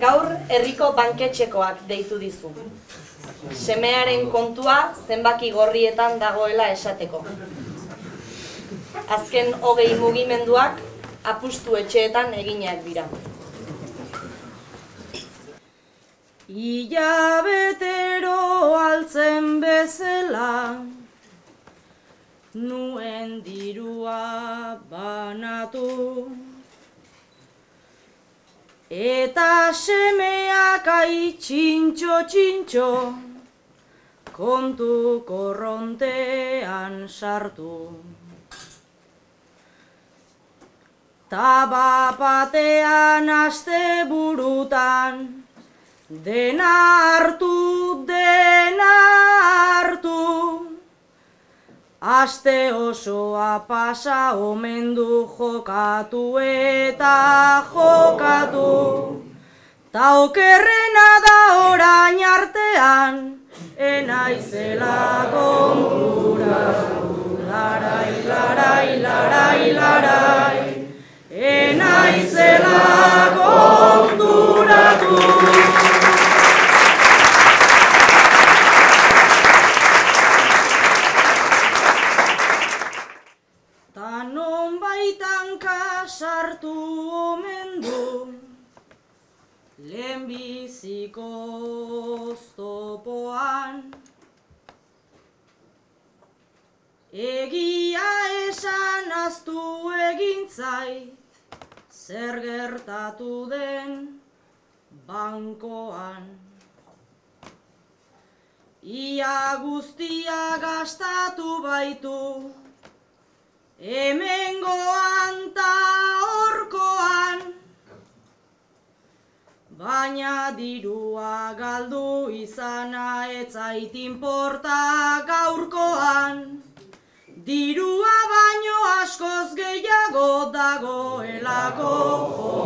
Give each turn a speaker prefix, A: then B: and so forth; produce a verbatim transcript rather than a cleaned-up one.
A: Gaur herriko banketxekoak deitu dizu. Semearen kontua zenbaki gorrietan dagoela esateko. Azken hogei mugimenduak apustu etxeetan eginak dira.
B: Ilabetero altzen bezala, nuen dirua banatu, eta semeak aitxintxo txintxo, kontu korrontean sartu. Taba batean aste burutan, dena hartu, dena hartu. Aste osoa pasa omen du jokatu eta jokatu. Ta okerrena da orain artean, enaizela konturatu. Larai, larai, larai, larai, enaizela konturatu. Ta non baitanka sartu omen du, lehenbiziko oztopoan. Egia esan ahaztu egin zait, zer gertatu den bankoan. Ia guztia gastatu baitu, hemengoan ta horkoan. Baina dirua galdu izana ez zait inporta gaurkoan. Dirua baino askoz gehiago dagoelako.